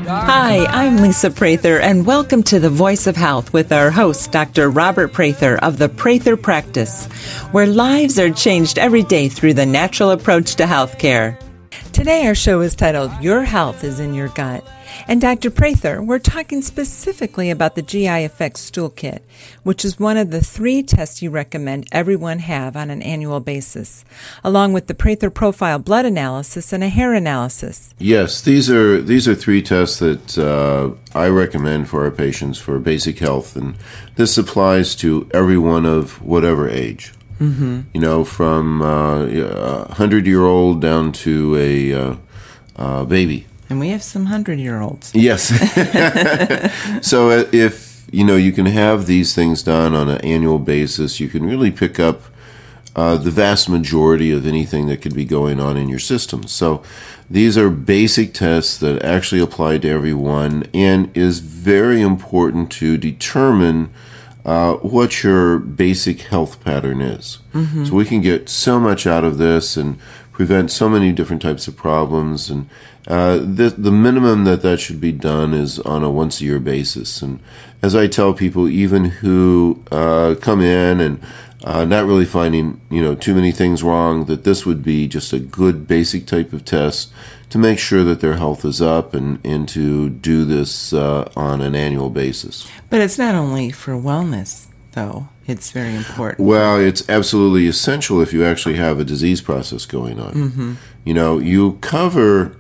Hi, I'm Lisa Prather, and welcome to The Voice of Health with our host, Dr. Robert Prather of the Prather Practice, where lives are changed every day through the natural approach to healthcare. Today our show is titled, Your Health is in Your Gut. And Dr. Prather, we're talking specifically about the GI Effects Stool Kit, which is one of the 3 tests you recommend everyone have on an annual basis, along with the Prather Profile blood analysis and a hair analysis. Yes, these are 3 tests that I recommend for our patients for basic health, and this applies to everyone of whatever age. Mm-hmm. You know, from a 100-year-old down to a baby. And we have some 100-year-olds. Yes. So if, you can have these things done on an annual basis, you can really pick up the vast majority of anything that could be going on in your system. So these are basic tests that actually apply to everyone and is very important to determine what your basic health pattern is. Mm-hmm. So we can get so much out of this and prevent so many different types of problems, and the minimum that should be done is on a once-a-year basis. And as I tell people, even who come in and not really finding too many things wrong, that this would be just a good basic type of test to make sure that their health is up and to do this on an annual basis. But it's not only for wellness, though. It's very important. Well, it's absolutely essential if you actually have a disease process going on. Mm-hmm. You cover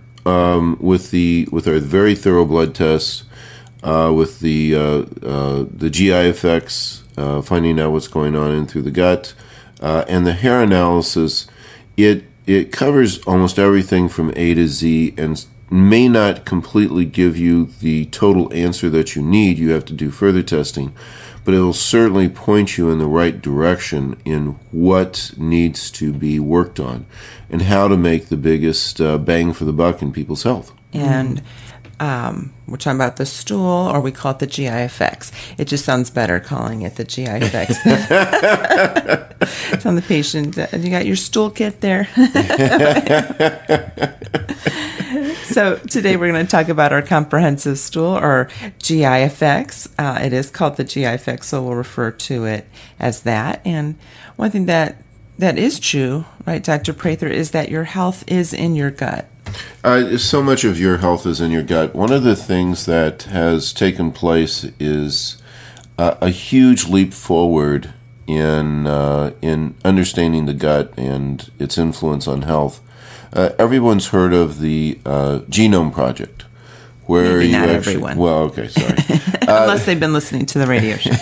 with our very thorough blood tests, with the GI effects, finding out what's going on in through the gut, and the hair analysis. It covers almost everything from A to Z and may not completely give you the total answer that you need. You have to do further testing, but it will certainly point you in the right direction in what needs to be worked on and how to make the biggest bang for the buck in people's health. And we're talking about the stool, or we call it the GI effects. It just sounds better calling it the GI effects. It's on the patient. You got your stool kit there. So today we're going to talk about our comprehensive stool, or GI effects. It is called the GI effects, so we'll refer to it as that. And one thing that is true, right, Dr. Prather, is that your health is in your gut. So much of your health is in your gut. One of the things that has taken place is a huge leap forward in understanding the gut and its influence on health. Everyone's heard of the Genome Project, where maybe not everyone. Well, okay, sorry. Unless they've been listening to the radio show.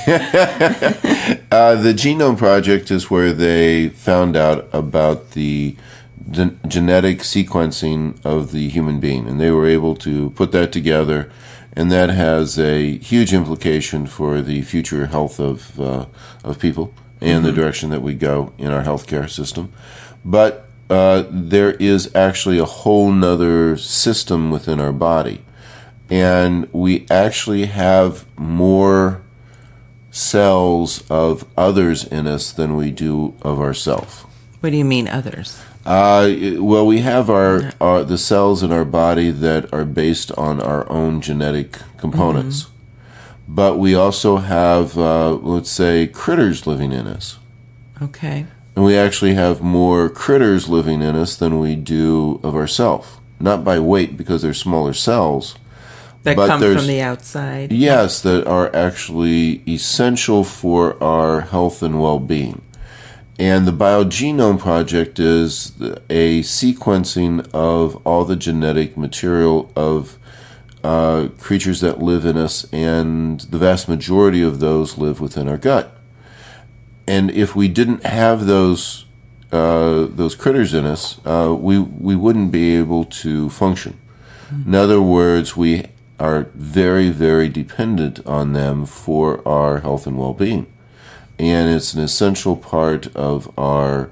The Genome Project is where they found out about the genetic sequencing of the human being, and they were able to put that together, and that has a huge implication for the future health of people and the direction that we go in our healthcare system. But there is actually a whole nother system within our body, and we actually have more cells of others in us than we do of ourselves. What do you mean others? Well, we have our the cells in our body that are based on our own genetic components. Mm-hmm. But we also have, let's say, critters living in us. Okay. And we actually have more critters living in us than we do of ourselves. Not by weight, because they're smaller cells. That come from the outside. Yes, that are actually essential for our health and well-being. And the Biogenome Project is a sequencing of all the genetic material of creatures that live in us, and the vast majority of those live within our gut. And if we didn't have those critters in us, we wouldn't be able to function. Mm-hmm. In other words, we are very, very dependent on them for our health and well-being. And it's an essential part of our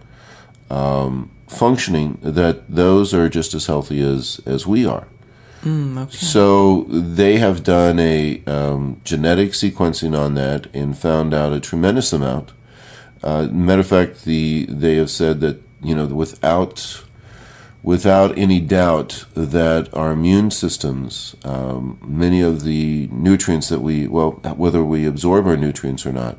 functioning that those are just as healthy as we are. Okay. So they have done a genetic sequencing on that and found out a tremendous amount. Matter of fact, they have said that without without any doubt that our immune systems, many of the nutrients that whether we absorb our nutrients or not,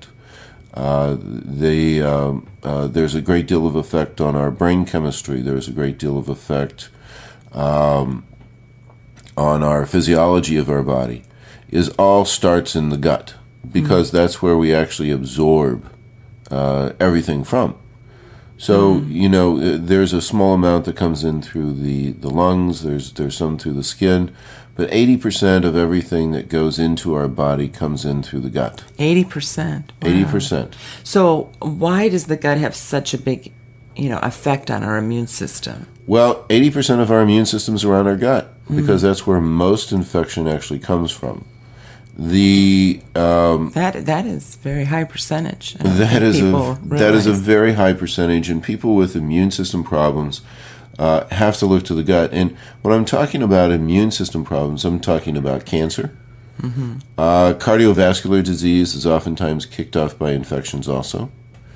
there's a great deal of effect on our brain chemistry. There's a great deal of effect on our physiology of our body. All starts in the gut, because that's where we actually absorb everything from. So, there's a small amount that comes in through the lungs, there's some through the skin, but 80% of everything that goes into our body comes in through the gut. 80%? Wow. 80%. So why does the gut have such a big, effect on our immune system? Well, 80% of our immune system is around our gut, because that's where most infection actually comes from. That is very high percentage. That is a very high percentage, and people with immune system problems have to look to the gut. And when I'm talking about immune system problems, I'm talking about cancer. Cardiovascular disease is oftentimes kicked off by infections also.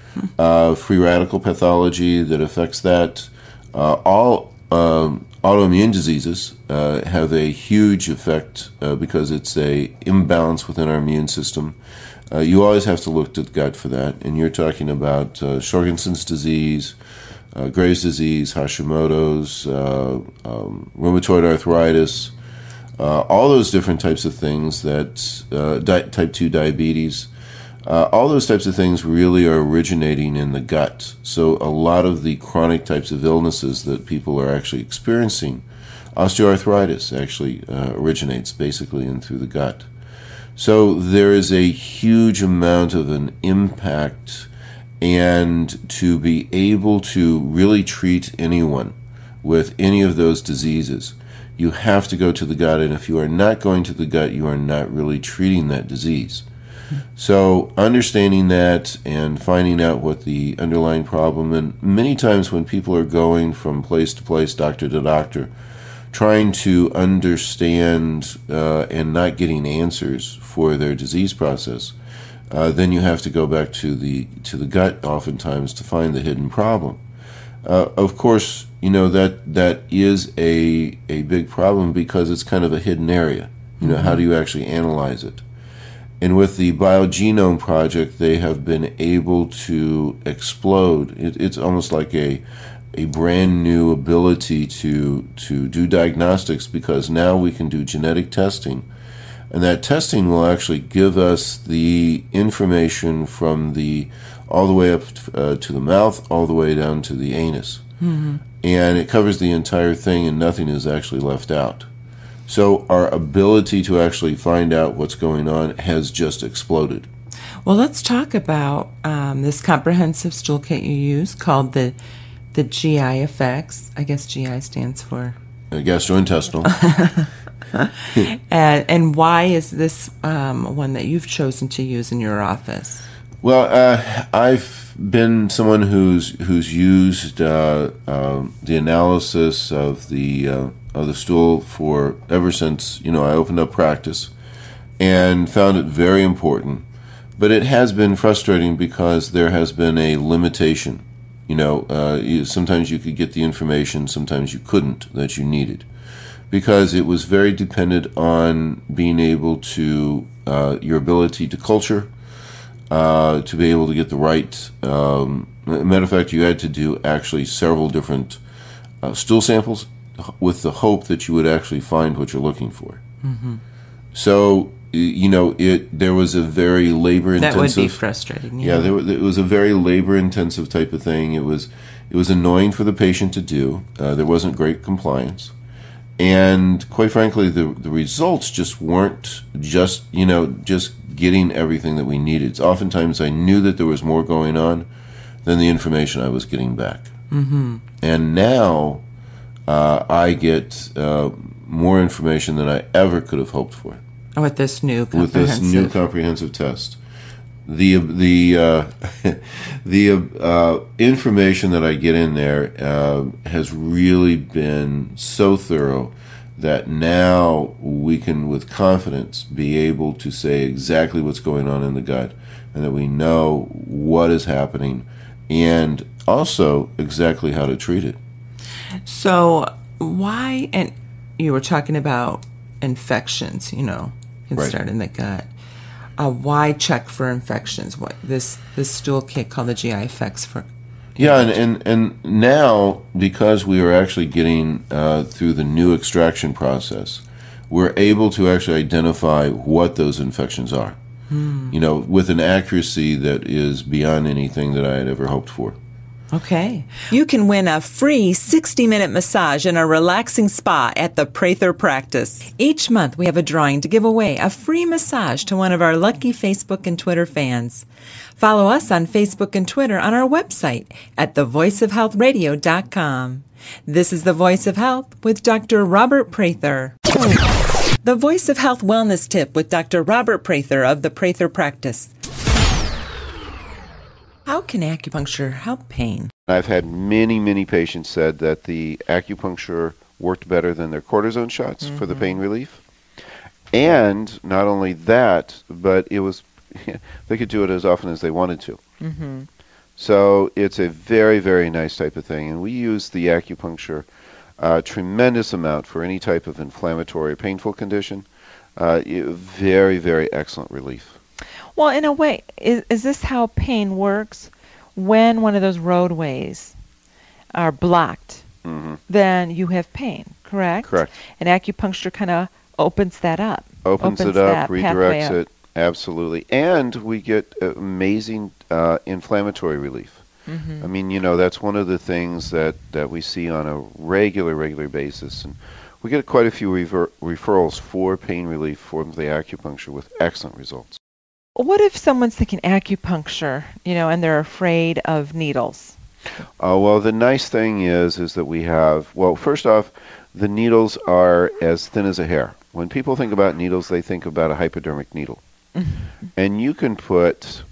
Free radical pathology that affects that. All autoimmune diseases have a huge effect because it's a imbalance within our immune system. You always have to look to the gut for that. And you're talking about Sjogrensen's disease, Graves' disease, Hashimoto's, rheumatoid arthritis, all those different types of things that type 2 diabetes. All those types of things really are originating in the gut. So a lot of the chronic types of illnesses that people are actually experiencing, osteoarthritis actually originates basically in through the gut. So there is a huge amount of an impact, and to be able to really treat anyone with any of those diseases, you have to go to the gut, and if you are not going to the gut, you are not really treating that disease. So understanding that and finding out what the underlying problem, and many times when people are going from place to place, doctor to doctor, trying to understand and not getting answers for their disease process, then you have to go back to the gut oftentimes to find the hidden problem. Of course, that is a big problem because it's kind of a hidden area. How do you actually analyze it? And with the Biogenome Project, they have been able to explode. It's almost like a brand new ability to do diagnostics, because now we can do genetic testing. And that testing will actually give us the information from all the way up to the mouth, all the way down to the anus. And it covers the entire thing, and nothing is actually left out. So our ability to actually find out what's going on has just exploded. Well, let's talk about this comprehensive stool kit you use called the GI-FX. I guess GI stands for gastrointestinal. And why is this one that you've chosen to use in your office? Well, I've been someone who's used the analysis of the stool for ever since I opened up practice, and found it very important. But it has been frustrating because there has been a limitation. Sometimes you could get the information, sometimes you couldn't, that you needed, because it was very dependent on being able to your ability to culture, to be able to get the right. Matter of fact, you had to do actually several different stool samples with the hope that you would actually find what you're looking for. So, there was a very labor-intensive... That would be frustrating. Yeah, it was a very labor-intensive type of thing. It was annoying for the patient to do. There wasn't great compliance. And quite frankly, the results just weren't just getting everything that we needed. Oftentimes I knew that there was more going on than the information I was getting back. And now I get more information than I ever could have hoped for. With this new comprehensive test. The information that I get in there has really been so thorough that now we can, with confidence, be able to say exactly what's going on in the gut, and that we know what is happening, and also exactly how to treat it. So why, and you were talking about infections, can Right. start in the gut. Why check for infections? What this stool kit called the GI Effects for? Yeah, and now, because we are actually getting through the new extraction process, we're able to actually identify what those infections are, with an accuracy that is beyond anything that I had ever hoped for. Okay. You can win a free 60-minute massage in a relaxing spa at the Prather Practice. Each month we have a drawing to give away a free massage to one of our lucky Facebook and Twitter fans. Follow us on Facebook and Twitter on our website at thevoiceofhealthradio.com. This is The Voice of Health with Dr. Robert Prather. The Voice of Health Wellness Tip with Dr. Robert Prather of the Prather Practice. How can acupuncture help pain? I've had many patients said that the acupuncture worked better than their cortisone shots for the pain relief. And not only that, but it was they could do it as often as they wanted to. So it's a very nice type of thing. And we use the acupuncture a tremendous amount for any type of inflammatory or painful condition. Very excellent relief. Well, in a way, is this how pain works? When one of those roadways are blocked, then you have pain, correct? Correct. And acupuncture kind of opens that up. Opens it up, redirects it, absolutely. And we get amazing inflammatory relief. I mean, that's one of the things that we see on a regular basis. And we get quite a few referrals for pain relief from the acupuncture with excellent results. What if someone's thinking acupuncture, and they're afraid of needles? Well, the nice thing is that we have, first off, the needles are as thin as a hair. When people think about needles, they think about a hypodermic needle. And you can put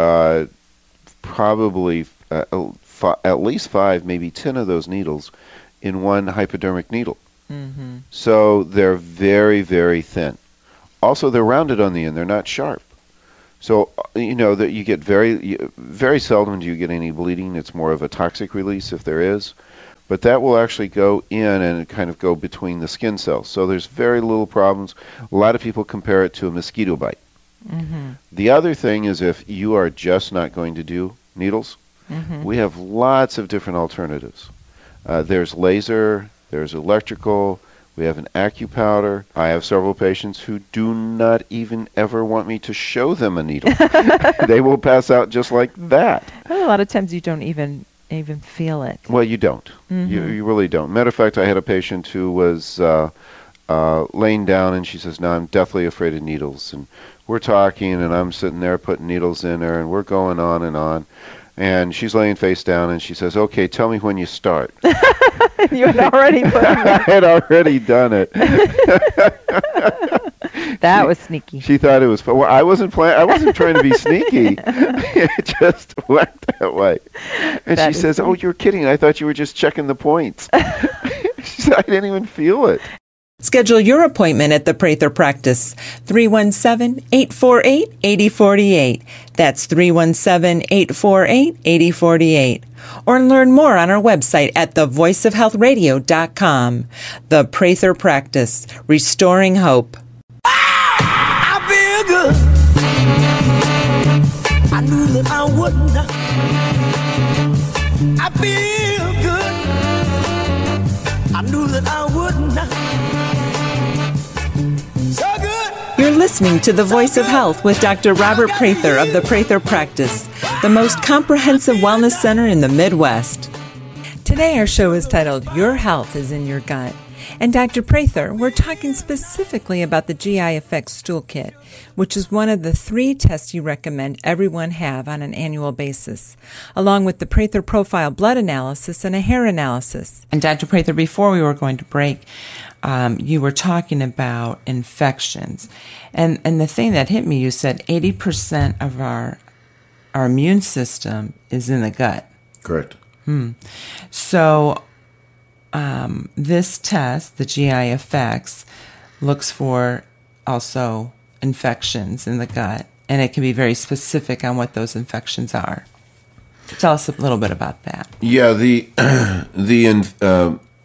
probably at least 5, maybe 10 of those needles in one hypodermic needle. So they're very thin. Also, they're rounded on the end. They're not sharp. So, that you get very seldom do you get any bleeding. It's more of a toxic release if there is. But that will actually go in and kind of go between the skin cells. So there's very little problems. A lot of people compare it to a mosquito bite. The other thing is if you are just not going to do needles, we have lots of different alternatives. There's laser, there's electrical, we have an AcuPowder. I have several patients who do not even ever want me to show them a needle. They will pass out just like that. A lot of times you don't even feel it. Well, you don't. You really don't. Matter of fact, I had a patient who was laying down, and she says, "No, I'm deathly afraid of needles." And we're talking, and I'm sitting there putting needles in her, and we're going on and on. And she's laying face down, and she says, "Okay, tell me when you start." You had already put it. I had already done it. That was sneaky. She thought it was fun. Well, I wasn't trying to be sneaky. It just went that way. And she says, "Oh, you're kidding. I thought you were just checking the points." She said, "I didn't even feel it." Schedule your appointment at the Prather Practice, 317-848-8048. That's 317-848-8048. Or learn more on our website at thevoiceofhealthradio.com. The Prather Practice, restoring hope. I feel good. I knew that I wouldn't. I feel good. I knew that I wouldn't. So good. You're listening to The Voice of Health with Dr. Robert Prather of the Prather Practice, the most comprehensive wellness center in the Midwest. Today our show is titled, Your Health is in Your Gut. And Dr. Prather, we're talking specifically about the GI Effects Stool Kit, which is one of the 3 tests you recommend everyone have on an annual basis, along with the Prather Profile blood analysis and a hair analysis. And Dr. Prather, before we were going to break, you were talking about infections. And the thing that hit me, you said 80% of our immune system is in the gut. Correct. So this test, the GI Effects, looks for also infections in the gut, and it can be very specific on what those infections are. Tell us a little bit about that. Yeah, the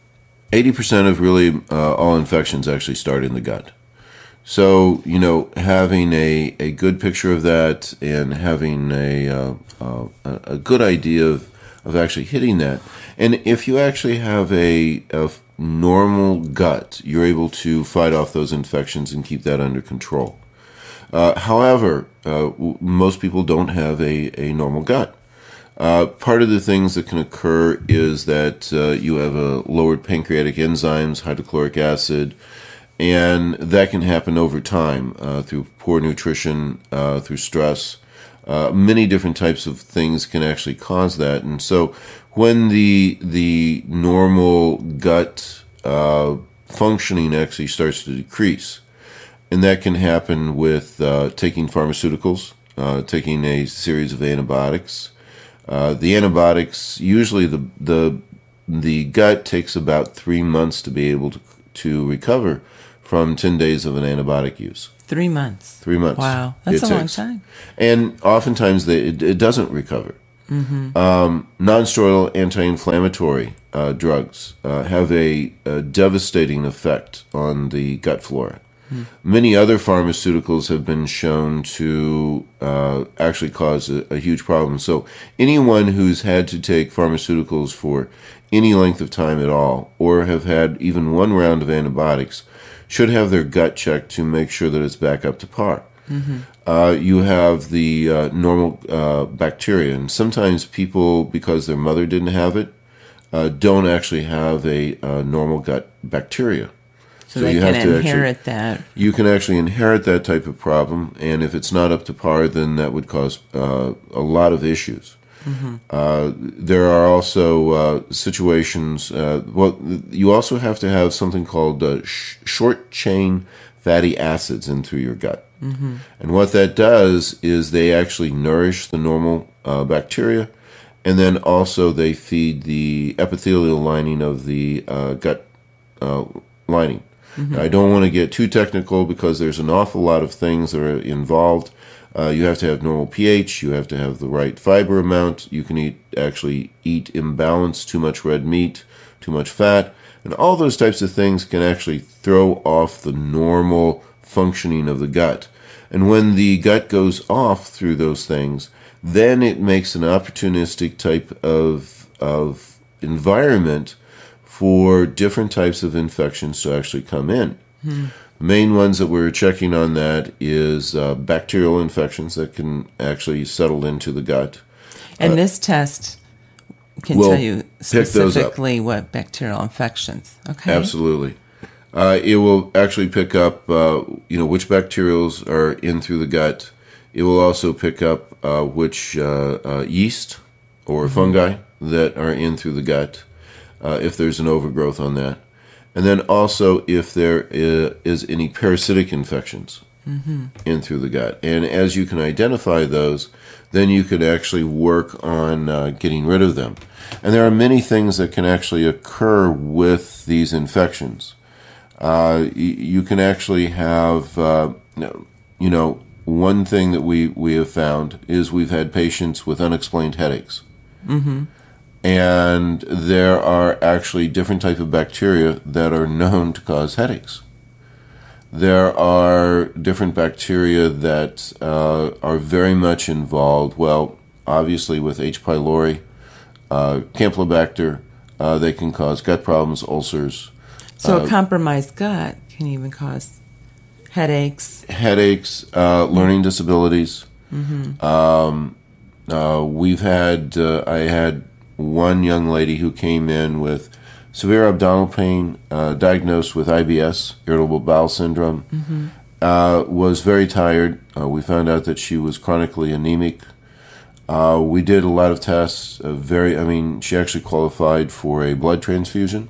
80% of really all infections actually start in the gut. So, having a good picture of that and having a good idea of actually hitting that. And if you actually have a normal gut, you're able to fight off those infections and keep that under control. However, most people don't have a normal gut. Part of the things that can occur is that you have lowered pancreatic enzymes, hydrochloric acid, and that can happen over time through poor nutrition, through stress. Many different types of things can actually cause that. And so when the normal gut functioning actually starts to decrease, and that can happen with taking pharmaceuticals, taking a series of antibiotics. The antibiotics, usually the gut takes about 3 months to be able to recover from 10 days of an antibiotic use. 3 months. 3 months. Wow, that's a long time. And oftentimes it doesn't recover. Mm-hmm. Non-steroidal anti-inflammatory drugs have a devastating effect on the gut flora. Many other pharmaceuticals have been shown to actually cause a huge problem. So anyone who's had to take pharmaceuticals for any length of time at all, or have had even one round of antibiotics, should have their gut checked to make sure that it's back up to par. Mm-hmm. You have the normal bacteria, and sometimes people, because their mother didn't have it, don't actually have a normal gut bacteria. So they can inherit that. You can actually inherit that type of problem, and if it's not up to par, then that would cause a lot of issues. Mm-hmm. There are also situations, you also have to have something called short-chain fatty acids in through your gut. Mm-hmm. And what that does is they actually nourish the normal bacteria, and then also they feed the epithelial lining of the gut lining. Mm-hmm. Now, I don't want to get too technical because there's an awful lot of things that are involved. You have to have normal pH. You have to have the right fiber amount. You can actually eat imbalanced, too much red meat, too much fat. And all those types of things can actually throw off the normal functioning of the gut. And when the gut goes off through those things, then it makes an opportunistic type of environment for different types of infections to actually come in. The main ones that we're checking on that is bacterial infections that can actually settle into the gut. And this test can tell you specifically what bacterial infections. Okay. Absolutely. It will actually pick up, which bacterials are in through the gut. It will also pick up which yeast or fungi that are in through the gut. If there's an overgrowth on that. And then also if there is any parasitic infections in through the gut. And as you can identify those, then you could actually work on getting rid of them. And there are many things that can actually occur with these infections. You can actually have, one thing that we have found is we've had patients with unexplained headaches. Mm-hmm. And there are actually different types of bacteria that are known to cause headaches. There are different bacteria that are very much involved, obviously with H. pylori, Campylobacter, they can cause gut problems, ulcers. So a compromised gut can even cause headaches. Learning disabilities. Mm-hmm. I had one young lady who came in with severe abdominal pain, diagnosed with IBS, irritable bowel syndrome, was very tired. We found out that she was chronically anemic. We did a lot of tests. She actually qualified for a blood transfusion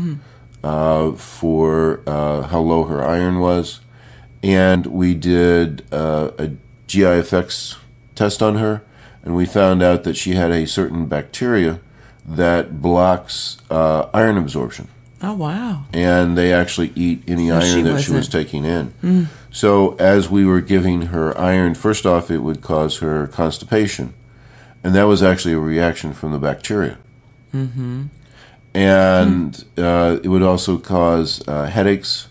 for how low her iron was. And we did a GI effects test on her. And we found out that she had a certain bacteria that blocks iron absorption. Oh, wow. And they actually eat any iron that she was taking in. So as we were giving her iron, first off, it would cause her constipation. And that was actually a reaction from the bacteria. Mm-hmm. And it would also cause headaches.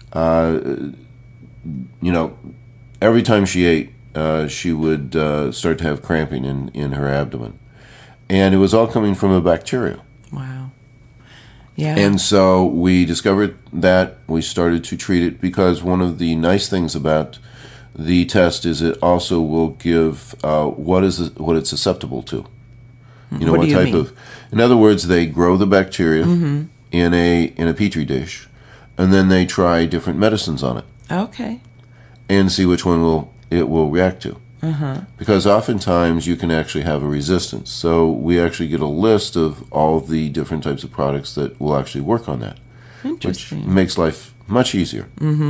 Every time she ate, she would start to have cramping in her abdomen. And it was all coming from a bacteria. Wow. Yeah. And so we discovered that. We started to treat it because one of the nice things about the test is it also will give what it's susceptible to. What do you mean? In other words, they grow the bacteria in a petri dish, and then they try different medicines on it Okay. and see which one it will react to. Because oftentimes you can actually have a resistance. So we actually get a list of all the different types of products that will actually work on that, which Interesting. makes life much easier.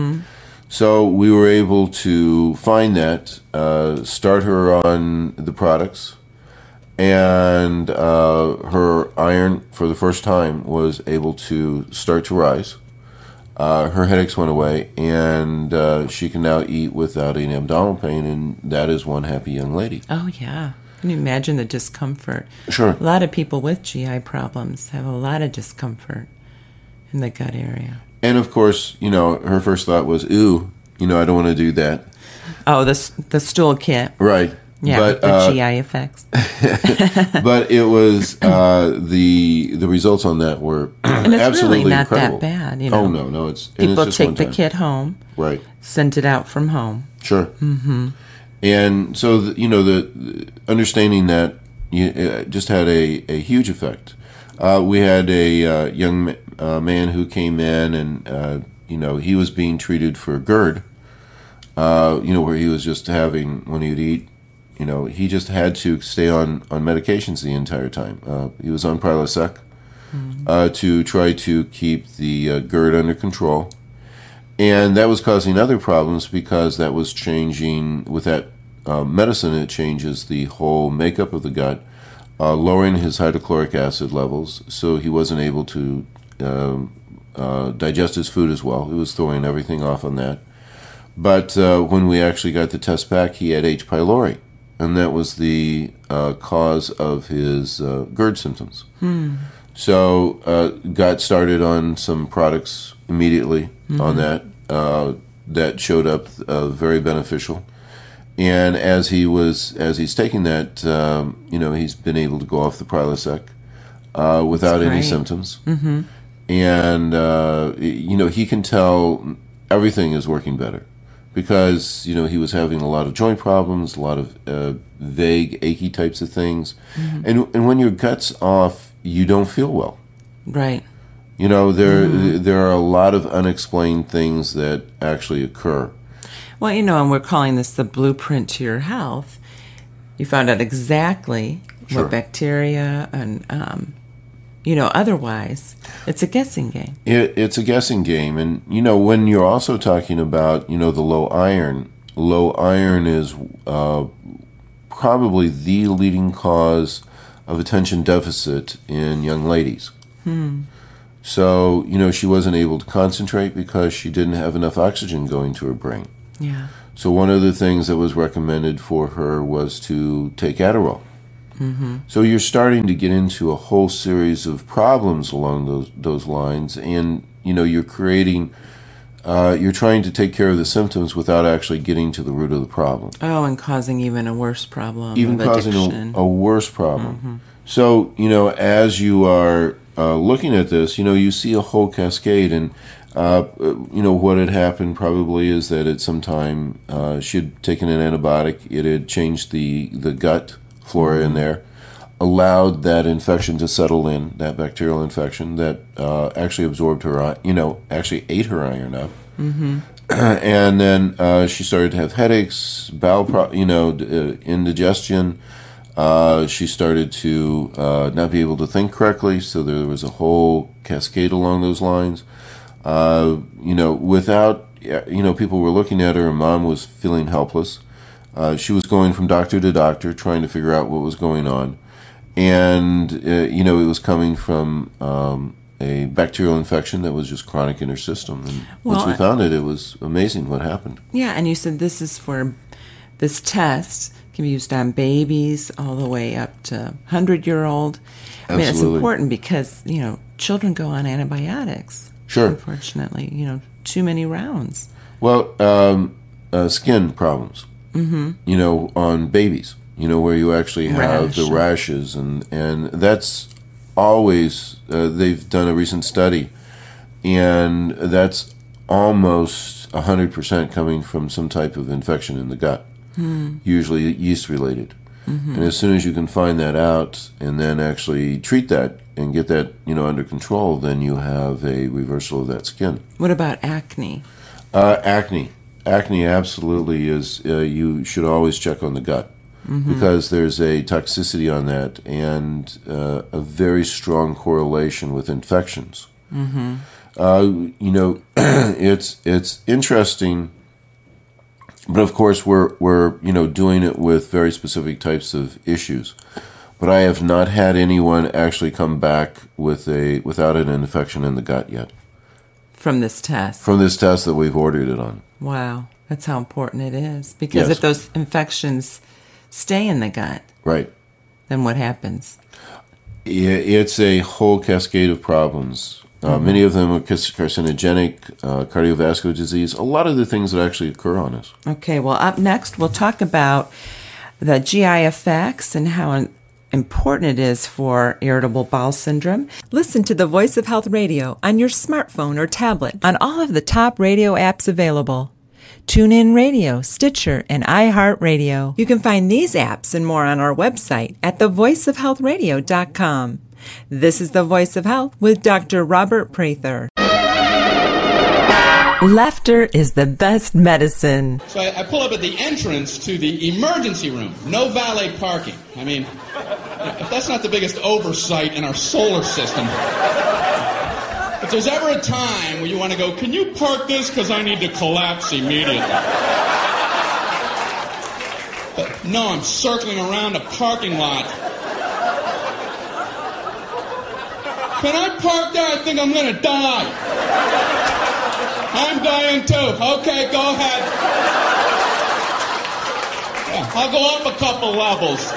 So we were able to find that, start her on the products, and her iron, for the first time, was able to start to rise. Her headaches went away, and she can now eat without any abdominal pain, and that is one happy young lady. Oh, yeah. Can you imagine the discomfort? Sure. A lot of people with GI problems have a lot of discomfort in the gut area. And of course, her first thought was, "Ooh, I don't want to do that." Oh, the stool kit. Right. Yeah, But, the GI effects. but it was the results on that were And it's absolutely really not incredible. that bad. Oh no, it's People just take one the time. kit home, Right. send it out from home. Sure. Mm-hmm. And so the understanding that just had a huge effect. We had a young man who came in, and he was being treated for GERD. Where he was just having, when he would eat, he just had to stay on medications the entire time. He was on Prilosec to try to keep the GERD under control. And that was causing other problems because that was changing, with that medicine, it changes the whole makeup of the gut, lowering his hydrochloric acid levels, so he wasn't able to digest his food as well. He was throwing everything off on that. But when we actually got the test back, he had H. pylori, and that was the cause of his GERD symptoms. So got started on some products immediately on that. That showed up very beneficial. And as he's taking that, he's been able to go off the Prilosec without any great. symptoms. And he can tell everything is working better. Because, he was having a lot of joint problems, a lot of vague, achy types of things. And when your gut's off, you don't feel well. Right. There are a lot of unexplained things that actually occur. Well, and we're calling this the blueprint to your health. You found out exactly Sure. what bacteria and, otherwise, it's a guessing game. It's a guessing game. And, when you're also talking about, the low iron is probably the leading cause of attention deficit in young ladies. So, she wasn't able to concentrate because she didn't have enough oxygen going to her brain. Yeah. So one of the things that was recommended for her was to take Adderall. So you're starting to get into a whole series of problems along those lines, and you're creating, you're trying to take care of the symptoms without actually getting to the root of the problem. Oh, and causing even a worse problem. Even of causing addiction. a worse problem. So as you are looking at this, you see a whole cascade, and what had happened probably is that at some time she had taken an antibiotic. It had changed the gut flora in there, allowed that infection to settle in, that bacterial infection that actually absorbed her, actually ate her iron up. And then she started to have headaches, bowel, indigestion. She started to not be able to think correctly, so there was a whole cascade along those lines. Without, people were looking at her, and Mom was feeling helpless. She was going from doctor to doctor, trying to figure out what was going on. And, it was coming from a bacterial infection that was just chronic in her system. And once we found it, it was amazing what happened. Yeah, and you said this test can be used on babies all the way up to 100-year-old. I mean, it's Absolutely. important because, children go on antibiotics. Sure. Unfortunately, too many rounds. Well, skin problems, on babies, where you actually have the rashes, and that's always, they've done a recent study, and that's almost 100% coming from some type of infection in the gut, usually yeast-related. And as soon as you can find that out and then actually treat that and get that, under control, then you have a reversal of that skin. What about acne? Acne absolutely is, you should always check on the gut because there's a toxicity on that and a very strong correlation with infections. It's interesting, but of course we're doing it with very specific types of issues. But I have not had anyone actually come back without an infection in the gut yet. From this test? From this test that we've ordered it on. Wow. That's how important it is. Because if those infections stay in the gut, right, then what happens? It's a whole cascade of problems. Many of them are carcinogenic, cardiovascular disease, a lot of the things that actually occur on us. Okay, well, up next we'll talk about the GI effects and how important it is for irritable bowel syndrome. Listen to the Voice of Health Radio on your smartphone or tablet on all of the top radio apps available. TuneIn Radio, Stitcher, and iHeartRadio. You can find these apps and more on our website at thevoiceofhealthradio.com. This is The Voice of Health with Dr. Robert Prather. Laughter is the best medicine. So I pull up at the entrance to the emergency room. No valet parking. I mean, if that's not the biggest oversight in our solar system. If there's ever a time where you want to go, can you park this because I need to collapse immediately? But no, I'm circling around a parking lot. Can I park there? I think I'm going to die. I'm dying too. Okay, go ahead. Yeah, I'll go up a couple levels.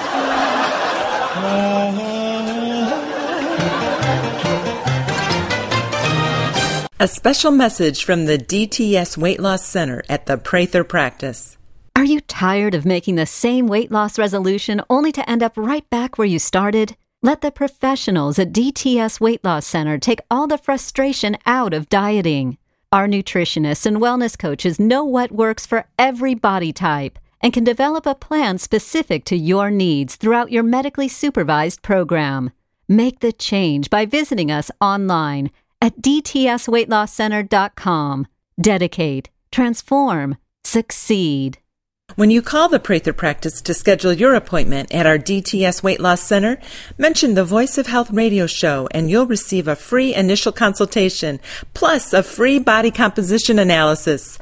A special message from the DTS Weight Loss Center at the Prather Practice. Are you tired of making the same weight loss resolution only to end up right back where you started? Let the professionals at DTS Weight Loss Center take all the frustration out of dieting. Our nutritionists and wellness coaches know what works for every body type and can develop a plan specific to your needs throughout your medically supervised program. Make the change by visiting us online at dtsweightlosscenter.com. Dedicate, transform, succeed. When you call the Prather Practice to schedule your appointment at our DTS Weight Loss Center, mention the Voice of Health radio show and you'll receive a free initial consultation, plus a free body composition analysis.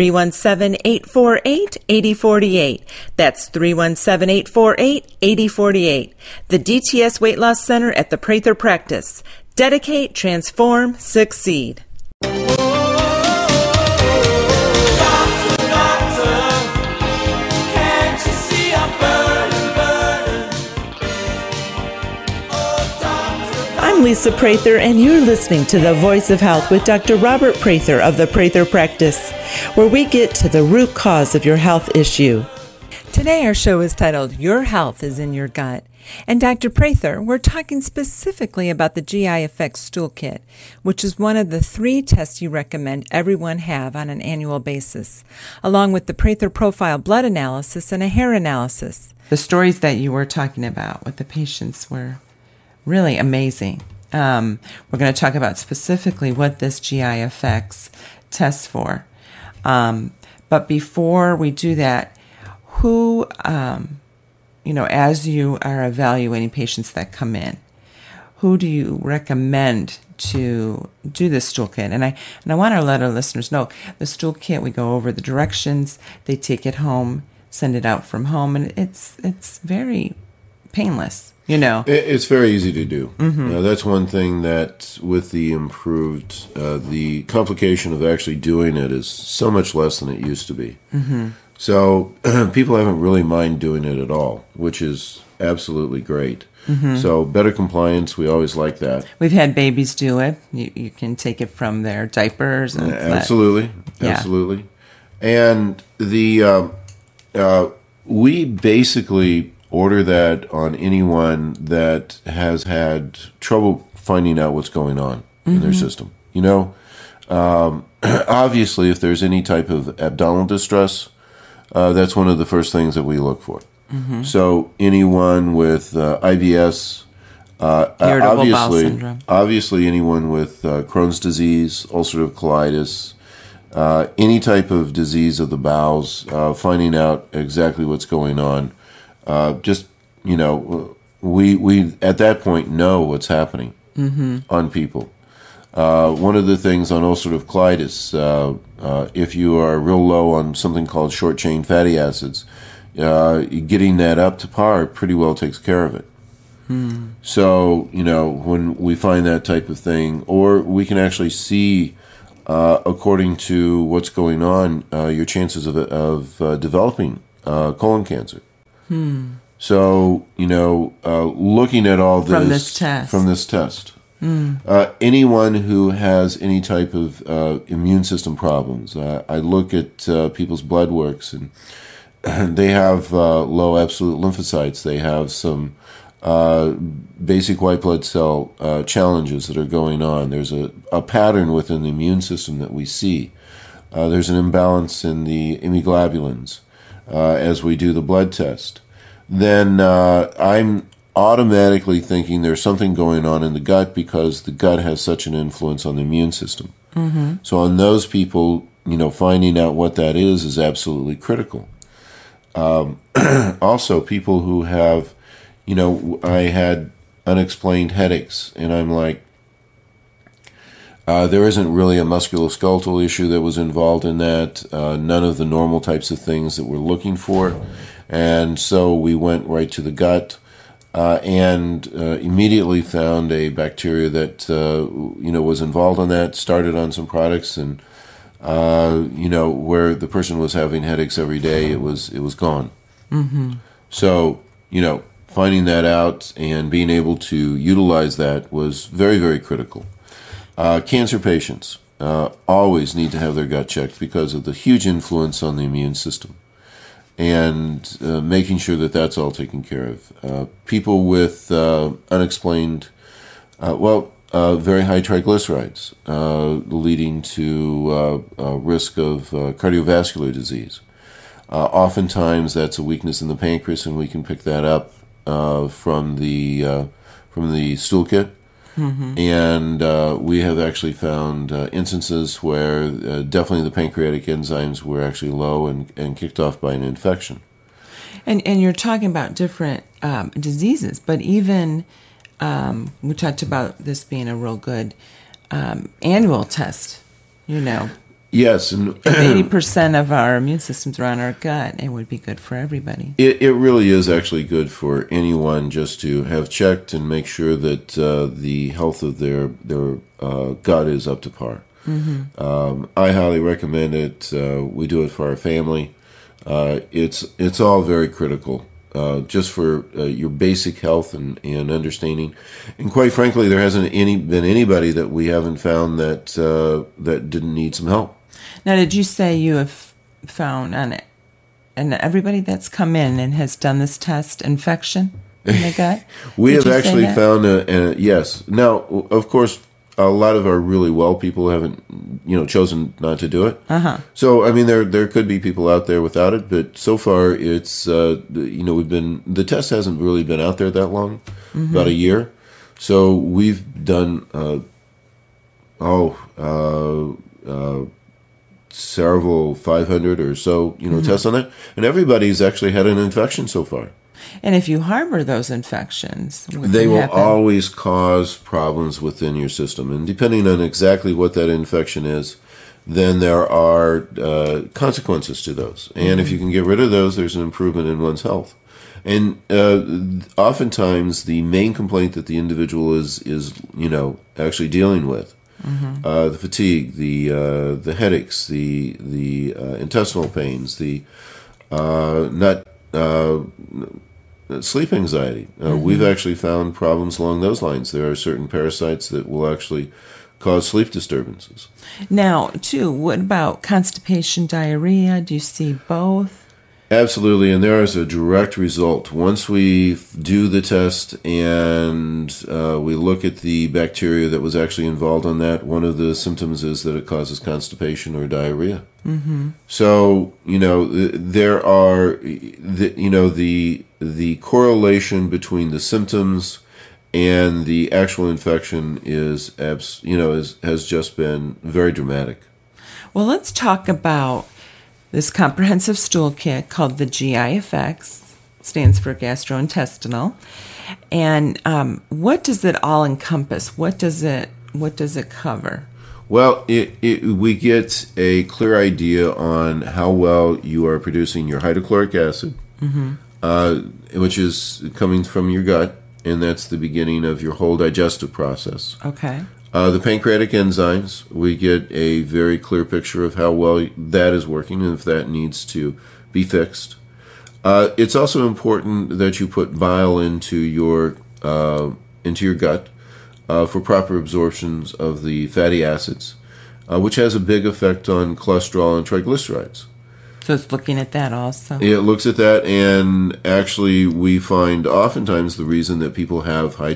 317-848-8048. That's 317-848-8048. The DTS Weight Loss Center at the Prather Practice. Dedicate, transform, succeed. I'm Lisa Prather, and you're listening to The Voice of Health with Dr. Robert Prather of the Prather Practice, where we get to the root cause of your health issue. Today our show is titled, Your Health is in Your Gut. And Dr. Prather, we're talking specifically about the GI Effects Stool Kit, which is one of the 3 tests you recommend everyone have on an annual basis, along with the Prather Profile blood analysis and a hair analysis. The stories that you were talking about with the patients were really amazing. We're going to talk about specifically what this GI Effects tests for. But before we do that, who, as you are evaluating patients that come in, who do you recommend to do this stool kit? And I want to let our listeners know, the stool kit, we go over the directions, they take it home, send it out from home, and it's very painless. It's very easy to do. That's one thing that with the improved, the complication of actually doing it is so much less than it used to be. So people haven't really mind doing it at all, which is absolutely great. So better compliance, we always like that. We've had babies do it. You can take it from their diapers. And Absolutely. Yeah. Absolutely. And we basically order that on anyone that has had trouble finding out what's going on in their system. You know, obviously, if there's any type of abdominal distress, that's one of the first things that we look for. So anyone with IBS, Irritable bowel syndrome. obviously anyone with Crohn's disease, ulcerative colitis, any type of disease of the bowels, finding out exactly what's going on. Just, you know, we at that point know what's happening on people. One of the things on ulcerative colitis, if you are real low on something called short-chain fatty acids, getting that up to par pretty well takes care of it. So, you know, when we find that type of thing, or we can actually see, according to what's going on, your chances of developing colon cancer. So, you know, looking at all this From this test. Anyone who has any type of immune system problems, I look at people's blood works, and they have low absolute lymphocytes. They have some basic white blood cell challenges that are going on. There's a pattern within the immune system that we see. There's an imbalance in the immunoglobulins as we do the blood test. Then I'm automatically thinking there's something going on in the gut, because the gut has such an influence on the immune system. So on those people, you know, finding out what that is absolutely critical. Also, people who have, you know, I had unexplained headaches, and I'm like, there isn't really a musculoskeletal issue that was involved in that, none of the normal types of things that we're looking for. And so we went right to the gut, and immediately found a bacteria that, you know, was involved in that, started on some products, and you know, where the person was having headaches every day, it was gone. So, you know, finding that out and being able to utilize that was very, very critical. Cancer patients always need to have their gut checked because of the huge influence on the immune system, and making sure that that's all taken care of. People with unexplained, very high triglycerides, leading to risk of cardiovascular disease. Oftentimes, that's a weakness in the pancreas, and we can pick that up from the stool kit. And we have actually found instances where definitely the pancreatic enzymes were actually low and kicked off by an infection. And you're talking about different diseases, but even we talked about this being a real good annual test, you know. Yes, and if 80% of our immune systems are on our gut, it would be good for everybody. It really is actually good for anyone just to have checked and make sure that the health of their gut is up to par. I highly recommend it. We do it for our family. It's all very critical, just for your basic health and understanding. And quite frankly, there hasn't been anybody that we haven't found that didn't need some help. Now, did you say you have found on it, and everybody that's come in and has done this test, infection in the gut? We have actually found yes. Now, of course, a lot of our really well people haven't, you know, chosen not to do it. So, I mean, there could be people out there without it, but so far it's, you know, the test hasn't really been out there that long, about a year. So we've done, several 500 or so, you know, tests on that, and everybody's actually had an infection so far. And if you harbor those infections, they will always cause problems within your system. And depending on exactly what that infection is, then there are consequences to those. And if you can get rid of those, there's an improvement in one's health. And oftentimes, the main complaint that the individual is you know, actually dealing with, the fatigue, the headaches, the intestinal pains, the not sleep anxiety. We've actually found problems along those lines. There are certain parasites that will actually cause sleep disturbances. Now, too, what about constipation, diarrhea? Do you see both? Absolutely, and there is a direct result. Once we do the test and we look at the bacteria that was actually involved on that, one of the symptoms is that it causes constipation or diarrhea. Mm-hmm. So, there are, the correlation between the symptoms and the actual infection has just been very dramatic. Well, let's talk about this comprehensive stool kit called the GIFX, stands for gastrointestinal. And what does it all encompass? What does it cover? Well, we get a clear idea on how well you are producing your hydrochloric acid, which is coming from your gut, and that's the beginning of your whole digestive process. Okay. The pancreatic enzymes, we get a very clear picture of how well that is working and if that needs to be fixed. It's also important that you put bile into your gut for proper absorptions of the fatty acids, which has a big effect on cholesterol and triglycerides. So it's looking at that also. It looks at that, and actually we find oftentimes the reason that people have high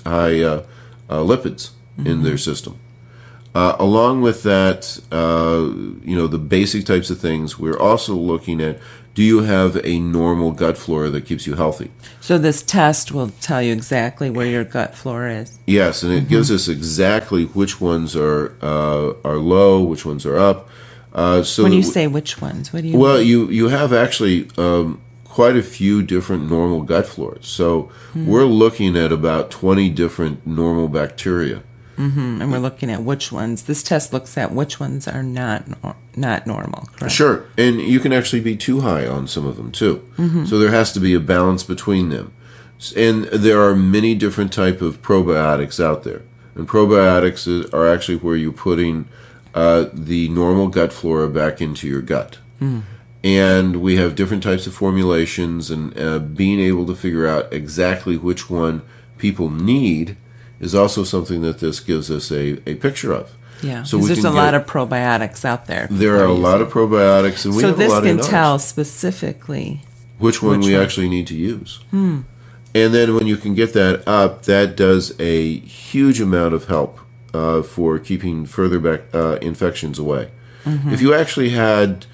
lipids in their system. Along with that, the basic types of things, we're also looking at, do you have a normal gut flora that keeps you healthy? So this test will tell you exactly where your gut flora is. Yes, and it gives us exactly which ones are low, which ones are up. So when you say which ones, what do you Well, mean? you have actually quite a few different normal gut floras. So we're looking at about 20 different normal bacteria. Mm-hmm. And we're looking at which ones. This test looks at which ones are not normal, correct? Sure. And you can actually be too high on some of them, too. Mm-hmm. So there has to be a balance between them. And there are many different type of probiotics out there. And probiotics are actually where you're putting the normal gut flora back into your gut. Mm. And we have different types of formulations, and being able to figure out exactly which one people need is also something that this gives us a picture of. Yeah, so there's a lot of probiotics out there. There are a lot of probiotics, and we have a lot of So this can tell specifically which one we actually need to use. And then when you can get that up, that does a huge amount of help for keeping further infections away. Mm-hmm. If you actually had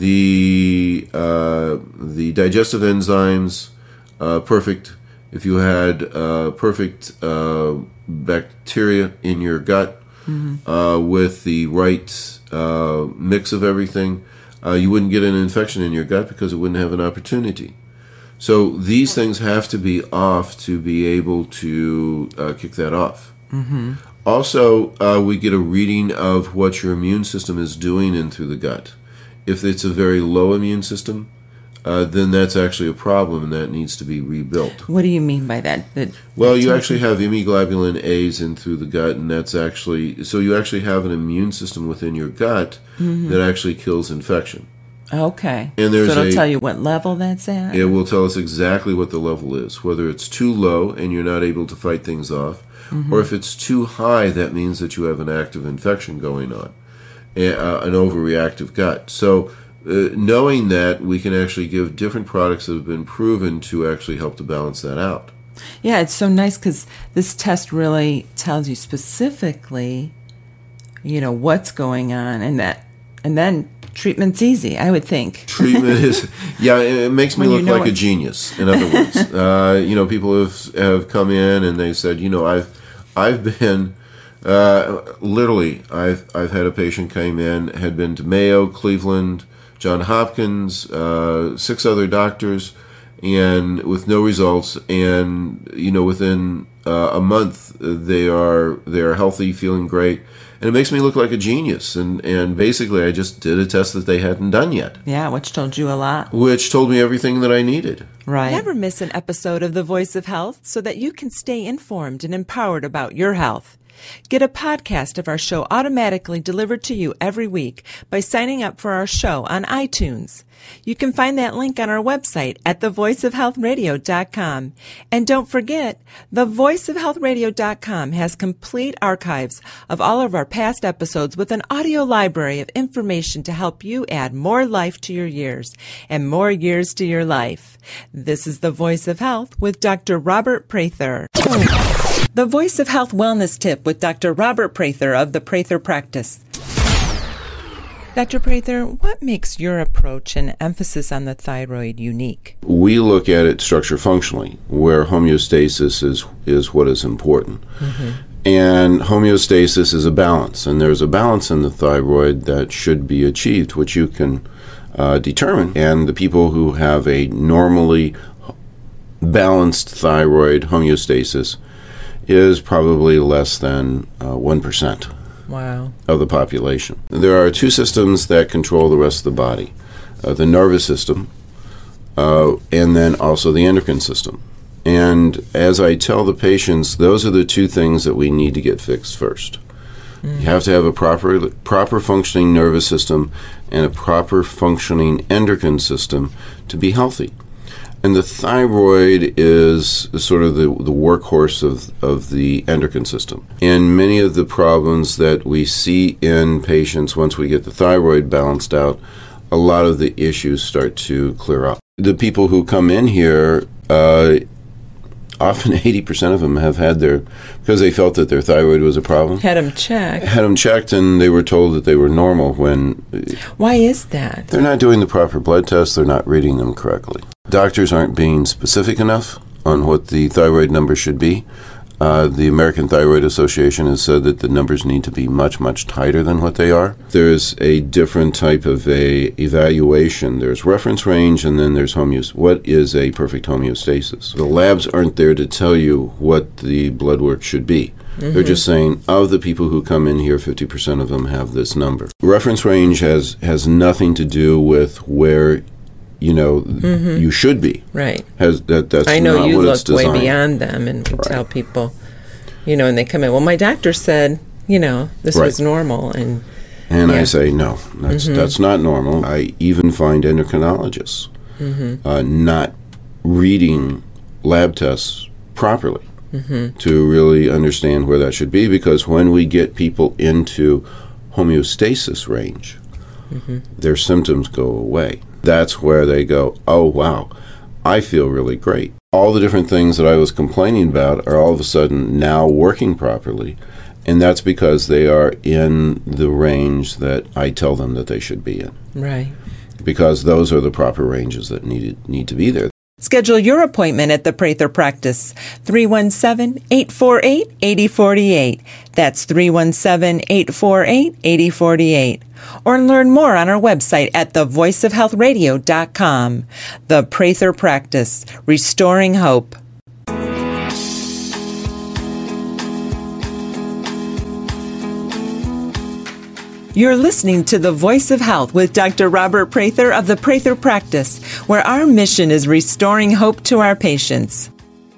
the digestive enzymes perfect, if you had perfect bacteria in your gut with the right mix of everything, you wouldn't get an infection in your gut because it wouldn't have an opportunity. So these things have to be off to be able to kick that off. Mm-hmm. Also, we get a reading of what your immune system is doing in through the gut. If it's a very low immune system, then that's actually a problem, and that needs to be rebuilt. What do you mean by that? Well, you actually have immunoglobulin A's in through the gut, and that's actually, so you actually have an immune system within your gut that actually kills infection. Okay. And so it'll tell you what level that's at? It will tell us exactly what the level is, whether it's too low and you're not able to fight things off, or if it's too high, that means that you have an active infection going on, an overreactive gut. So knowing that, we can actually give different products that have been proven to actually help to balance that out. Yeah, it's so nice because this test really tells you specifically, what's going on, and then treatment's easy, I would think. Treatment is, it makes me look like a genius, in other words. People have come in and they said, I've been, literally, I've had a patient came in, had been to Mayo, Cleveland, John Hopkins, 6 other doctors, and with no results. And within a month, they are healthy, feeling great, and it makes me look like a genius. And basically, I just did a test that they hadn't done yet. Yeah, which told you a lot. Which told me everything that I needed. Right. Never miss an episode of The Voice of Health so that you can stay informed and empowered about your health. Get a podcast of our show automatically delivered to you every week by signing up for our show on iTunes. You can find that link on our website at thevoiceofhealthradio.com. And don't forget, thevoiceofhealthradio.com has complete archives of all of our past episodes with an audio library of information to help you add more life to your years and more years to your life. This is The Voice of Health with Dr. Robert Prather. The Voice of Health Wellness Tip with Dr. Robert Prather of the Prather Practice. Dr. Prather, what makes your approach and emphasis on the thyroid unique? We look at it structure functionally, where homeostasis is what is important. Mm-hmm. And homeostasis is a balance, and there's a balance in the thyroid that should be achieved, which you can determine. And the people who have a normally balanced thyroid homeostasis is probably less than 1%. Wow. Of the population. There are two systems that control the rest of the body, the nervous system and then also the endocrine system. And as I tell the patients, those are the two things that we need to get fixed first. You have to have a proper functioning nervous system and a proper functioning endocrine system to be healthy. And the thyroid is sort of the workhorse of the endocrine system. And many of the problems that we see in patients once we get the thyroid balanced out, a lot of the issues start to clear up. The people who come in here, often 80% of them have had because they felt that their thyroid was a problem. Had them checked. Had them checked, and they were told that they were normal when... Why is that? They're not doing the proper blood tests. They're not reading them correctly. Doctors aren't being specific enough on what the thyroid number should be. The American Thyroid Association has said that the numbers need to be much, much tighter than what they are. There's a different type of a evaluation. There's reference range, and then there's what is a perfect homeostasis? The labs aren't there to tell you what the blood work should be. Mm-hmm. They're just saying, of the people who come in here, 50% of them have this number. Reference range has nothing to do with where you should be. Right. That's I know not you what it's look way designed. beyond them, and we tell people, and they come in, well, my doctor said, this was normal. And I say, no, that's not normal. I even find endocrinologists not reading lab tests properly to really understand where that should be, because when we get people into homeostasis range, their symptoms go away. That's where they go, oh, wow, I feel really great. All the different things that I was complaining about are all of a sudden now working properly, and that's because they are in the range that I tell them that they should be in. Right. Because those are the proper ranges that need to be there. Schedule your appointment at the Prather Practice, 317-848-8048. That's 317-848-8048. Or learn more on our website at thevoiceofhealthradio.com. The Prather Practice, restoring hope. You're listening to The Voice of Health with Dr. Robert Prather of the Prather Practice, where our mission is restoring hope to our patients.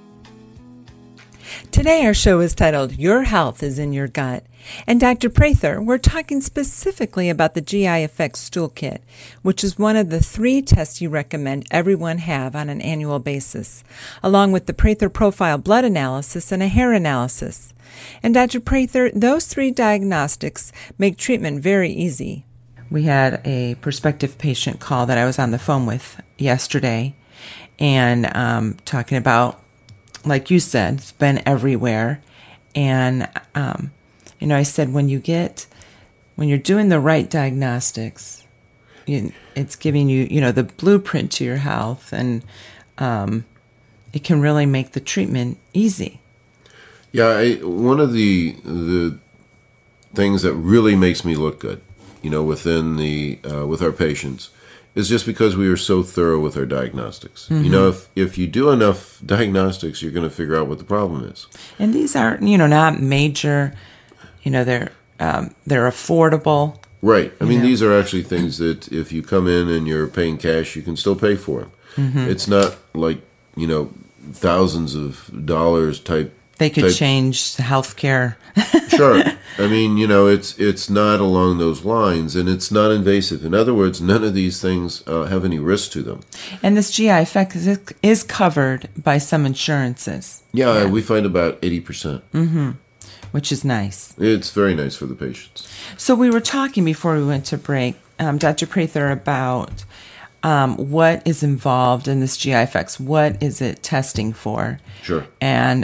Today our show is titled, Your Health is in Your Gut. And Dr. Prather, we're talking specifically about the GI Effects Stool Kit, which is one of the 3 tests you recommend everyone have on an annual basis, along with the Prather Profile blood analysis and a hair analysis. And Dr. Prather, those 3 diagnostics make treatment very easy. We had a prospective patient call that I was on the phone with yesterday, and talking about, like you said, it's been everywhere. And, I said, when you're doing the right diagnostics, it's giving you, the blueprint to your health, and it can really make the treatment easy. Yeah, one of the things that really makes me look good, within with our patients, is just because we are so thorough with our diagnostics. Mm-hmm. If you do enough diagnostics, you're going to figure out what the problem is. And these are, not major. They're affordable. Right. I mean, these are actually things that if you come in and you're paying cash, you can still pay for them. Mm-hmm. It's not like, thousands of dollars type They could type- change the healthcare. Sure. I mean, it's not along those lines, and it's not invasive. In other words, none of these things have any risk to them. And this GI effect is covered by some insurances. Yeah, we find about 80%. Which is nice. It's very nice for the patients. So we were talking before we went to break, Dr. Prather, about what is involved in this GI effects. What is it testing for? Sure. And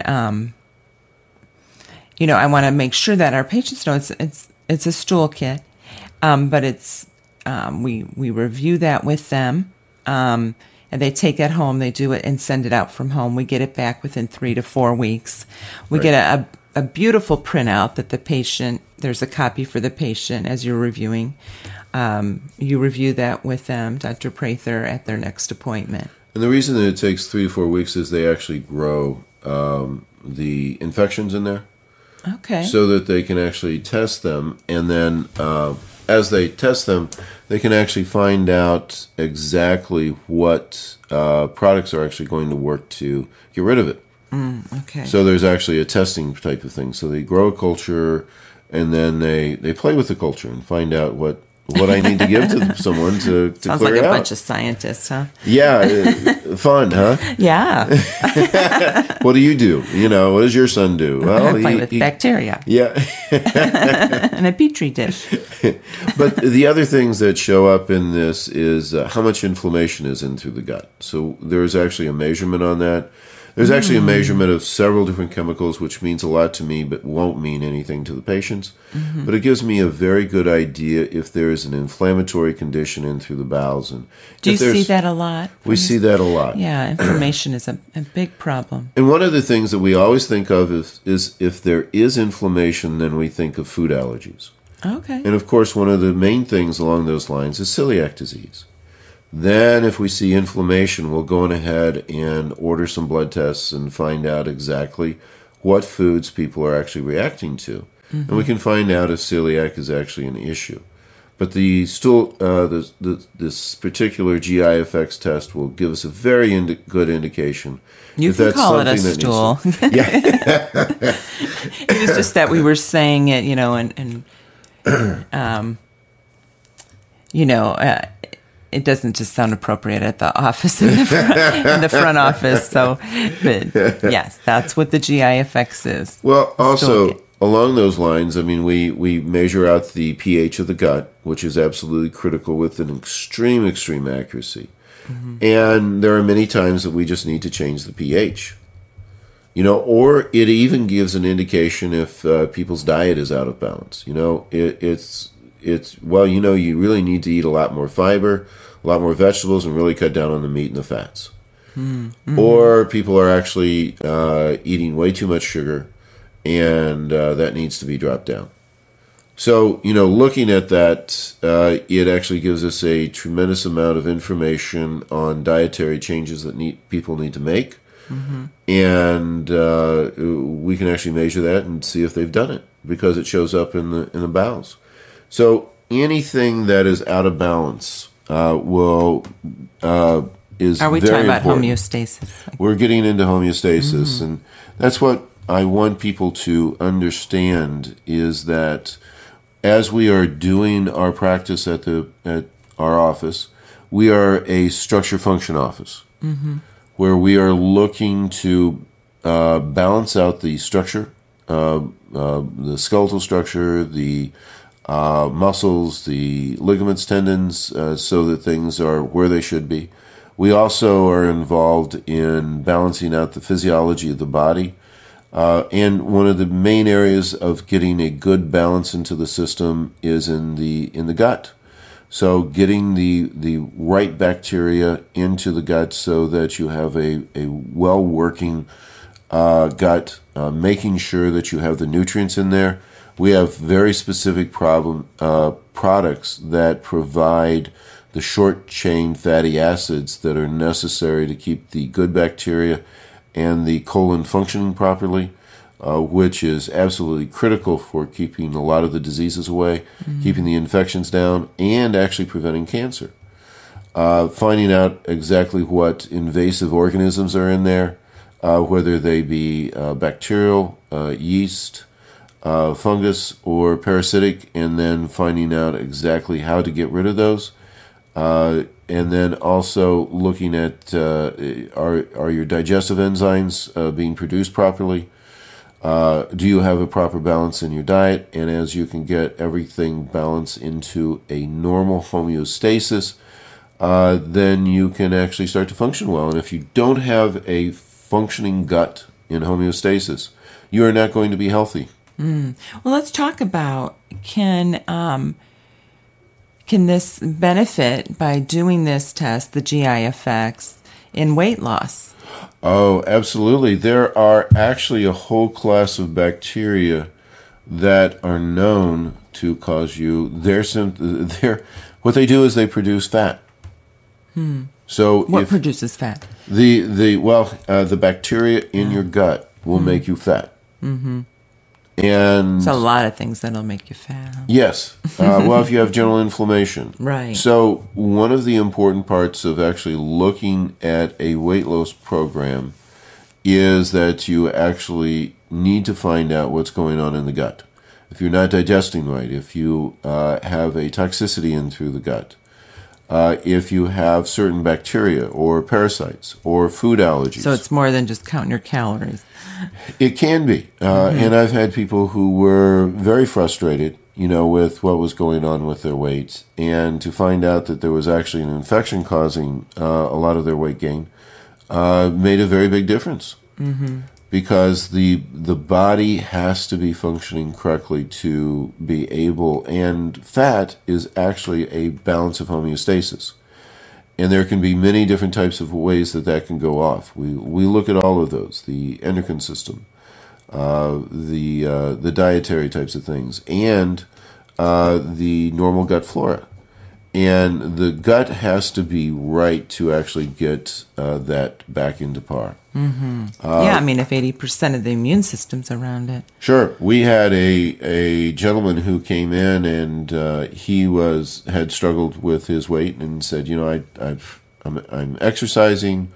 I want to make sure that our patients know it's a stool kit, but it's we review that with them, and they take it home. They do it and send it out from home. We get it back within 3 to 4 weeks. We get a beautiful printout that the patient. There's a copy for the patient as you're reviewing. You review that with them, Dr. Prather, at their next appointment. And the reason that it takes 3 to 4 weeks is they actually grow the infections in there. Okay. So that they can actually test them, and then as they test them, they can actually find out exactly what products are actually going to work to get rid of it. Okay. So there's actually a testing type of thing. So they grow a culture, and then they play with the culture and find out what I need to give to someone to Sounds clear like it a out. bunch of scientists, huh? Yeah, fun, huh? Yeah. What do you do? What does your son do? I play with bacteria Yeah. in a petri dish. But the other things that show up in this is how much inflammation is in through the gut. So there's actually a measurement on that. There's actually a measurement of several different chemicals, which means a lot to me, but won't mean anything to the patients. But it gives me a very good idea if there is an inflammatory condition in through the bowels. And Do you if there's- see that a lot? We see that a lot. Yeah, inflammation is a big problem. And one of the things that we always think of is if there is inflammation, then we think of food allergies. Okay. And of course, one of the main things along those lines is celiac disease. Then if we see inflammation, we'll go on ahead and order some blood tests and find out exactly what foods people are actually reacting to. And we can find out if celiac is actually an issue. But the stool, this particular GI effects test will give us a very good indication. You if can that's call it a something that stool. needs to- yeah. It was just that we were saying it, it doesn't just sound appropriate at the office in the front office. So, but yes, that's what the GI effects is. Well, also Stool kit. along those lines, I mean, we measure out the pH of the gut, which is absolutely critical with an extreme accuracy. And there are many times that we just need to change the pH. Or it even gives an indication if people's diet is out of balance. You really need to eat a lot more fiber, a lot more vegetables, and really cut down on the meat and the fats. Or people are actually eating way too much sugar, and that needs to be dropped down. So, looking at that, it actually gives us a tremendous amount of information on dietary changes that people need to make. And we can actually measure that and see if they've done it, because it shows up in the bowels. So anything that is out of balance is Are we very talking about important. homeostasis? We're getting into homeostasis, and that's what I want people to understand, is that as we are doing our practice at our office, we are a structure function office, where we are looking to balance out the structure, the skeletal structure, the muscles, the ligaments, tendons, so that things are where they should be. We also are involved in balancing out the physiology of the body. And one of the main areas of getting a good balance into the system is in the gut. So getting the right bacteria into the gut so that you have a well-working gut, making sure that you have the nutrients in there. We have very specific products that provide the short-chain fatty acids that are necessary to keep the good bacteria and the colon functioning properly, which is absolutely critical for keeping a lot of the diseases away, keeping the infections down, and actually preventing cancer. Finding out exactly what invasive organisms are in there whether they be bacterial, yeast, fungus, or parasitic, and then finding out exactly how to get rid of those. And then also looking at are your digestive enzymes being produced properly? Do you have a proper balance in your diet? And as you can get everything balanced into a normal homeostasis, then you can actually start to function well. And if you don't have a functioning gut in homeostasis, you are not going to be healthy. Well, let's talk about can this benefit by doing this test, the GI effects, in weight loss? Oh, absolutely. There are actually a whole class of bacteria that are known to cause you what they do is they produce fat. So What produces fat? The bacteria in your gut will make you fat. Mm-hmm. And There's a lot of things that'll make you fat. Huh? yes, well, if you have general inflammation, Right. So one of the important parts of actually looking at a weight loss program is that you actually need to find out what's going on in the gut. If you're not digesting right, if you have a toxicity in through the gut, if you have certain bacteria or parasites or food allergies. So it's more than just counting your calories. It can be. And I've had people who were very frustrated, with what was going on with their weight. And to find out that there was actually an infection causing a lot of their weight gain made a very big difference. Mm-hmm. Because the body has to be functioning correctly to be able, and fat is actually a balance of homeostasis. And there can be many different types of ways that can go off. We look at all of those: the endocrine system, the dietary types of things, and the normal gut flora. And the gut has to be right to actually get that back into par. Mm-hmm. If 80% of the immune system's around it. Sure. We had a gentleman who came in and he had struggled with his weight and said, I'm exercising.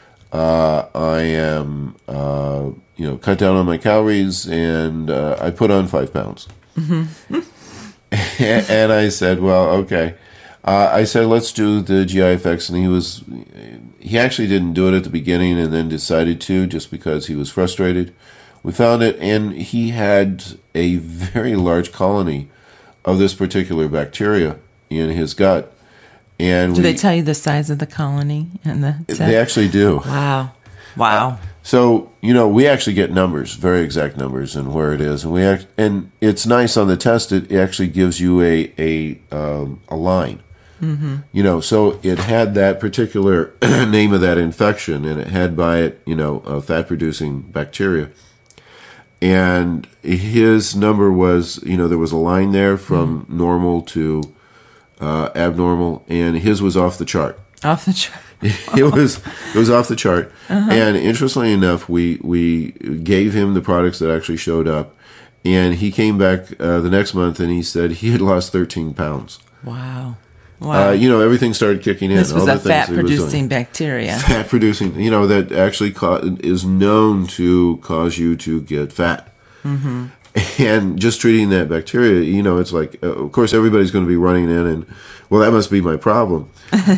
I am, cut down on my calories, and I put on 5 pounds. Mm-hmm. And I said, well, okay. I said, let's do the GI effects, and he actually didn't do it at the beginning and then decided to just because he was frustrated. We found it, and he had a very large colony of this particular bacteria in his gut. And do they tell you the size of the colony? They actually do. Wow. So, we actually get numbers, very exact numbers, and where it is. And it's nice on the test, it actually gives you a line. Mm-hmm. So it had that particular name of that infection, and it had by it, a fat-producing bacteria. And his number was, there was a line there from normal to abnormal, and his was off the chart. Off the chart. It was off the chart. Uh-huh. And interestingly enough, we gave him the products that actually showed up, and he came back the next month, and he said he had lost 13 pounds. Wow. Everything started kicking in. This was a fat-producing bacteria. Fat-producing, that actually is known to cause you to get fat. Mm-hmm. And just treating that bacteria, it's like, of course, everybody's going to be running in and, well, that must be my problem.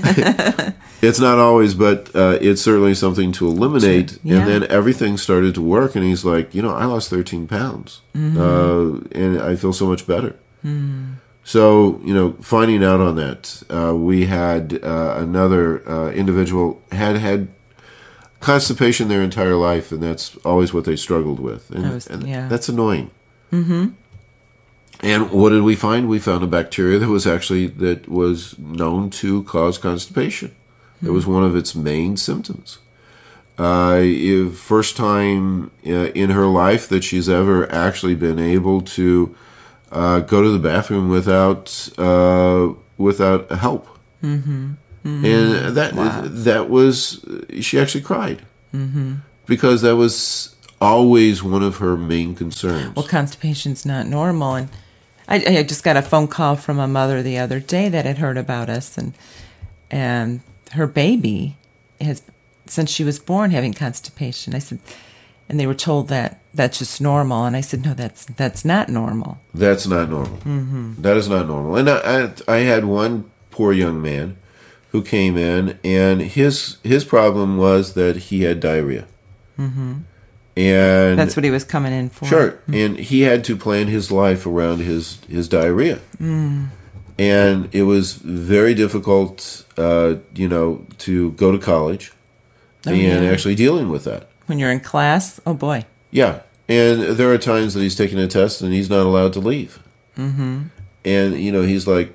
It's not always, but it's certainly something to eliminate. Sure. Yeah. And then everything started to work, and he's like, I lost 13 pounds, and I feel so much better. Mm. So, finding out on that, we had another individual had constipation their entire life, and that's always what they struggled with. And that's annoying. Mm-hmm. And what did we find? We found a bacteria that was known to cause constipation. That was one of its main symptoms. First time in her life that she's ever actually been able to go to the bathroom without help. Mm-hmm. Mm-hmm. And that was, she actually cried. Mm-hmm. Because that was always one of her main concerns. Well, constipation's not normal, and I just got a phone call from a mother the other day that had heard about us, and her baby has since she was born having constipation. I said, and they were told that that's just normal. And I said, no, that's not normal. That's not normal. Mm-hmm. That is not normal. And I had one poor young man who came in, and his problem was that he had diarrhea. Mm-hmm. And that's what he was coming in for. Sure. Mm-hmm. And he had to plan his life around his diarrhea. Mm. And it was very difficult, to go to college and actually dealing with that. When you're in class, oh boy. Yeah. And there are times that he's taking a test and he's not allowed to leave. Mm-hmm. And, he's like,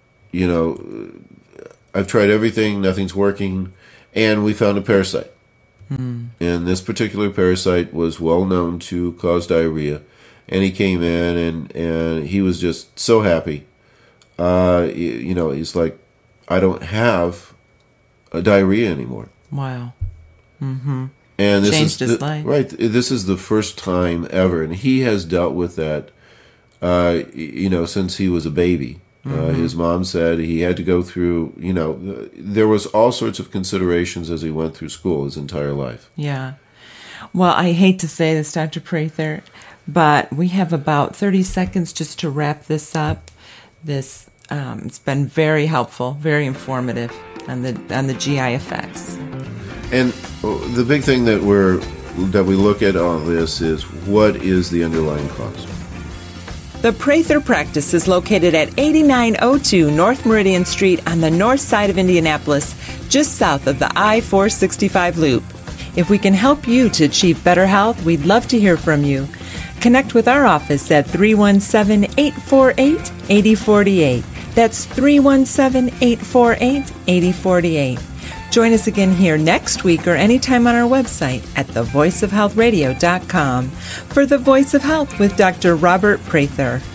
I've tried everything, nothing's working, and we found a parasite. Mm. And this particular parasite was well known to cause diarrhea. And he came in and he was just so happy. He's like, I don't have a diarrhea anymore. Wow. Mm-hmm. And this changed his life. Right. This is the first time ever. And he has dealt with that, since he was a baby. Mm-hmm. His mom said he had to go through, there was all sorts of considerations as he went through school his entire life. Yeah. Well, I hate to say this, Dr. Prather, but we have about 30 seconds just to wrap this up. This it's been very helpful, very informative on the GI effects. And the big thing that we look at on this is, what is the underlying cause? The Prather practice is located at 8902 North Meridian Street on the north side of Indianapolis, just south of the I-465 loop. If we can help you to achieve better health, we'd love to hear from you. Connect with our office at 317-848-8048. That's 317-848-8048. Join us again here next week or anytime on our website at thevoiceofhealthradio.com for The Voice of Health with Dr. Robert Prather.